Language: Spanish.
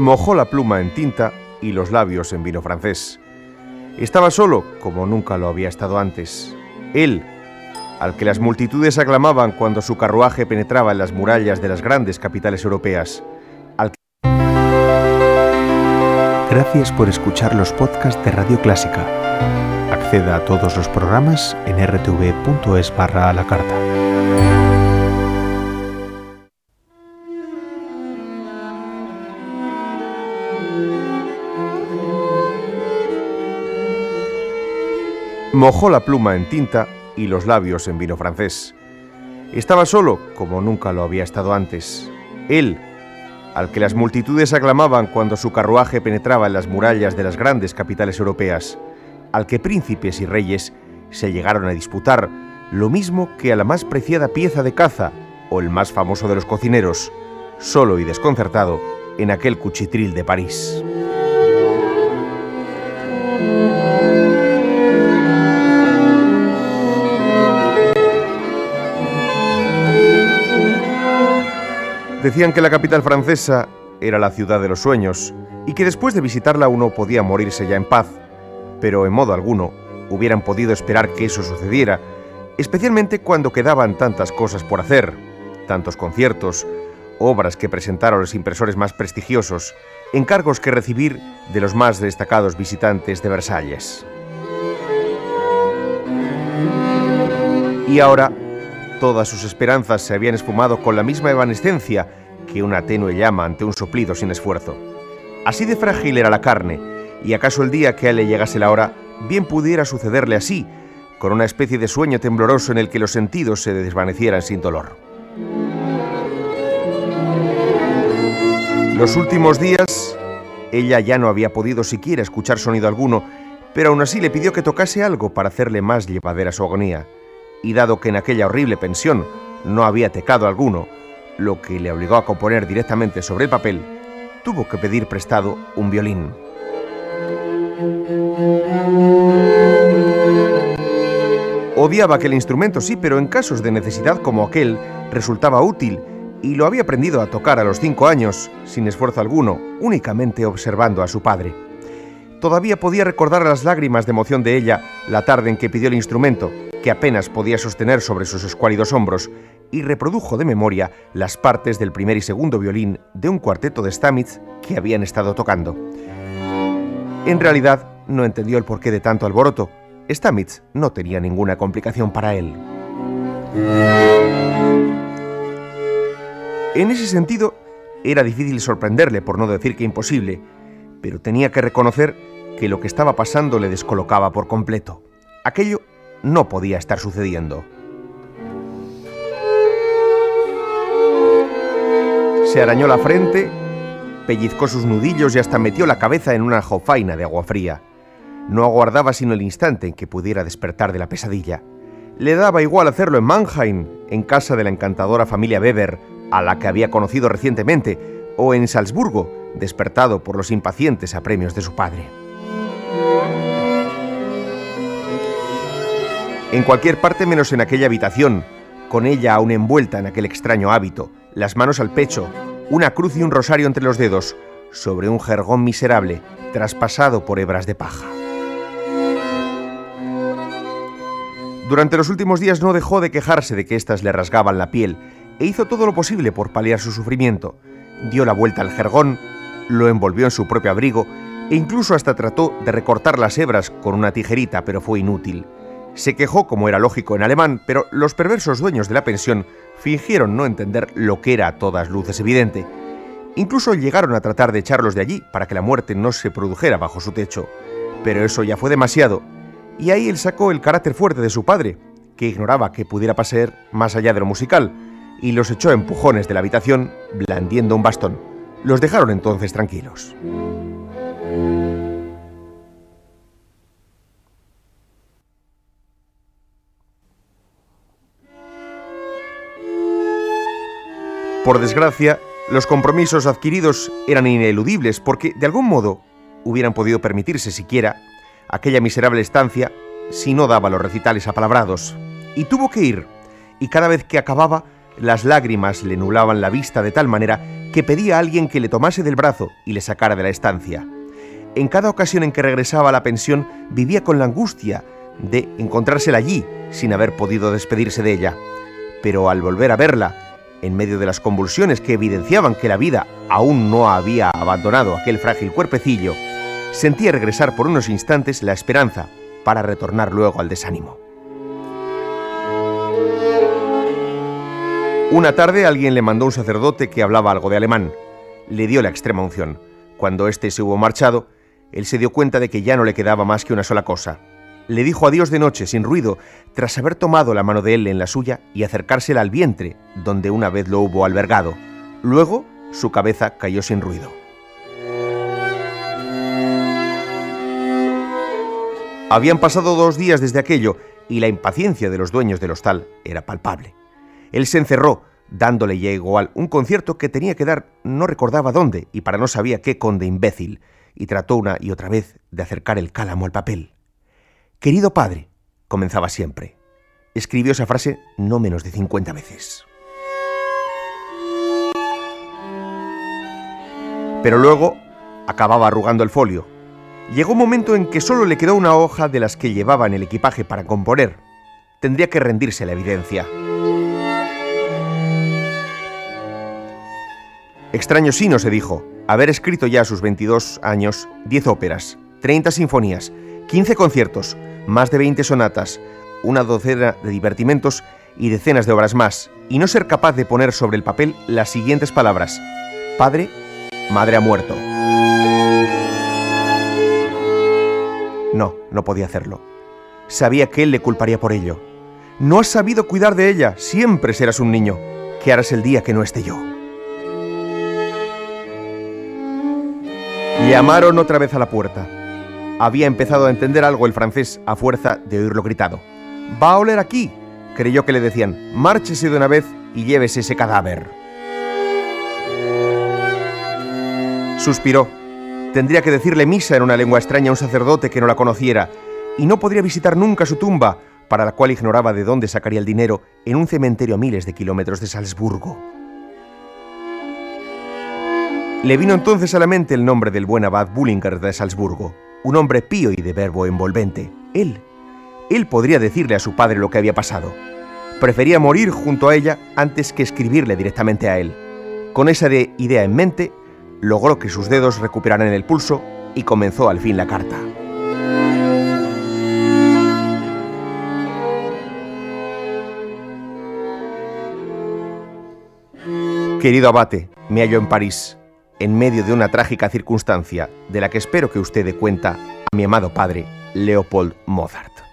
Mojó la pluma en tinta y los labios en vino francés. Estaba solo, como nunca lo había estado antes. Él, al que las multitudes aclamaban cuando su carruaje penetraba en las murallas de las grandes capitales europeas. Gracias por escuchar los podcasts de Radio Clásica. Acceda a todos los programas en rtv.es/alacarta. Mojó la pluma en tinta y los labios en vino francés. Estaba solo, como nunca lo había estado antes. Él, al que las multitudes aclamaban cuando su carruaje penetraba en las murallas de las grandes capitales europeas, al que príncipes y reyes se llegaron a disputar lo mismo que a la más preciada pieza de caza o el más famoso de los cocineros, solo y desconcertado en aquel cuchitril de París. Decían que la capital francesa era la ciudad de los sueños y que después de visitarla uno podía morirse ya en paz, pero en modo alguno hubieran podido esperar que eso sucediera, especialmente cuando quedaban tantas cosas por hacer, tantos conciertos, obras que presentar a los impresores más prestigiosos, encargos que recibir de los más destacados visitantes de Versalles. Y ahora todas sus esperanzas se habían esfumado con la misma evanescencia que una tenue llama ante un soplido sin esfuerzo. Así de frágil era la carne, y acaso el día que a él le llegase la hora, bien pudiera sucederle así, con una especie de sueño tembloroso en el que los sentidos se desvanecieran sin dolor. Los últimos días, ella ya no había podido siquiera escuchar sonido alguno, pero aún así le pidió que tocase algo para hacerle más llevadera su agonía. Y dado que en aquella horrible pensión no había teclado alguno, lo que le obligó a componer directamente sobre el papel, tuvo que pedir prestado un violín. Odiaba aquel instrumento, sí, pero en casos de necesidad como aquel resultaba útil, y lo había aprendido a tocar a los 5 años, sin esfuerzo alguno, únicamente observando a su padre. Todavía podía recordar las lágrimas de emoción de ella la tarde en que pidió el instrumento, que apenas podía sostener sobre sus escuálidos hombros, y reprodujo de memoria las partes del primer y segundo violín de un cuarteto de Stamitz que habían estado tocando. En realidad, no entendió el porqué de tanto alboroto. Stamitz no tenía ninguna complicación para él. En ese sentido, era difícil sorprenderle, por no decir que imposible, pero tenía que reconocer que lo que estaba pasando le descolocaba por completo. Aquello no podía estar sucediendo. Se arañó la frente, pellizcó sus nudillos y hasta metió la cabeza en una jofaina de agua fría. No aguardaba sino el instante en que pudiera despertar de la pesadilla. Le daba igual hacerlo en Mannheim, en casa de la encantadora familia Weber, a la que había conocido recientemente, o en Salzburgo, despertado por los impacientes apremios de su padre. En cualquier parte menos en aquella habitación, con ella aún envuelta en aquel extraño hábito, las manos al pecho, una cruz y un rosario entre los dedos, sobre un jergón miserable, traspasado por hebras de paja. Durante los últimos días no dejó de quejarse de que éstas le rasgaban la piel, e hizo todo lo posible por paliar su sufrimiento. Dio la vuelta al jergón, lo envolvió en su propio abrigo, e incluso hasta trató de recortar las hebras con una tijerita, pero fue inútil. Se quejó, como era lógico, en alemán, pero los perversos dueños de la pensión fingieron no entender lo que era a todas luces evidente. Incluso llegaron a tratar de echarlos de allí para que la muerte no se produjera bajo su techo. Pero eso ya fue demasiado, y ahí él sacó el carácter fuerte de su padre, que ignoraba que pudiera pasar más allá de lo musical, y los echó a empujones de la habitación, blandiendo un bastón. Los dejaron entonces tranquilos. Por desgracia, los compromisos adquiridos eran ineludibles porque, de algún modo, hubieran podido permitirse siquiera aquella miserable estancia si no daba los recitales apalabrados. Y tuvo que ir, y cada vez que acababa, Las lágrimas le nublaban la vista de tal manera que pedía a alguien que le tomase del brazo y le sacara de la estancia. En cada ocasión en que regresaba a la pensión vivía con la angustia de encontrársela allí sin haber podido despedirse de ella. Pero al volver a verla, en medio de las convulsiones que evidenciaban que la vida aún no había abandonado aquel frágil cuerpecillo, sentía regresar por unos instantes la esperanza para retornar luego al desánimo. Una tarde alguien le mandó un sacerdote que hablaba algo de alemán. Le dio la extrema unción. Cuando éste se hubo marchado, él se dio cuenta de que ya no le quedaba más que una sola cosa. Le dijo adiós de noche, sin ruido, tras haber tomado la mano de él en la suya y acercársela al vientre, donde una vez lo hubo albergado. Luego, su cabeza cayó sin ruido. Habían pasado 2 días desde aquello, y la impaciencia de los dueños del hostal era palpable. Él se encerró, dándole ya igual un concierto que tenía que dar, no recordaba dónde, y para no sabía qué conde imbécil, y trató una y otra vez de acercar el cálamo al papel. «Querido padre», comenzaba siempre. Escribió esa frase no menos de 50 veces. Pero luego acababa arrugando el folio. Llegó un momento en que solo le quedó una hoja de las que llevaba en el equipaje para componer. Tendría que rendirse a la evidencia. Extraño sino, se dijo, haber escrito ya a sus 22 años 10 óperas, 30 sinfonías, 15 conciertos, más de 20 sonatas, una docena de divertimentos y decenas de obras más, y no ser capaz de poner sobre el papel las siguientes palabras: padre, madre ha muerto. No podía hacerlo. Sabía que él le culparía por ello. No has sabido cuidar de ella, siempre serás un niño. ¿Qué harás el día que no esté yo? Llamaron otra vez a la puerta. Había empezado a entender algo el francés a fuerza de oírlo gritado. «Va a oler aquí», creyó que le decían. «Márchese de una vez y llévese ese cadáver». Suspiró. Tendría que decirle misa en una lengua extraña a un sacerdote que no la conociera, y no podría visitar nunca su tumba, para la cual ignoraba de dónde sacaría el dinero, en un cementerio a miles de kilómetros de Salzburgo. Le vino entonces a la mente el nombre del buen abad Bullinger de Salzburgo, un hombre pío y de verbo envolvente. Él podría decirle a su padre lo que había pasado. Prefería morir junto a ella antes que escribirle directamente a él. Con esa idea en mente, logró que sus dedos recuperaran el pulso y comenzó al fin la carta. Querido abate, me hallo en París, en medio de una trágica circunstancia de la que espero que usted dé cuenta a mi amado padre, Leopold Mozart.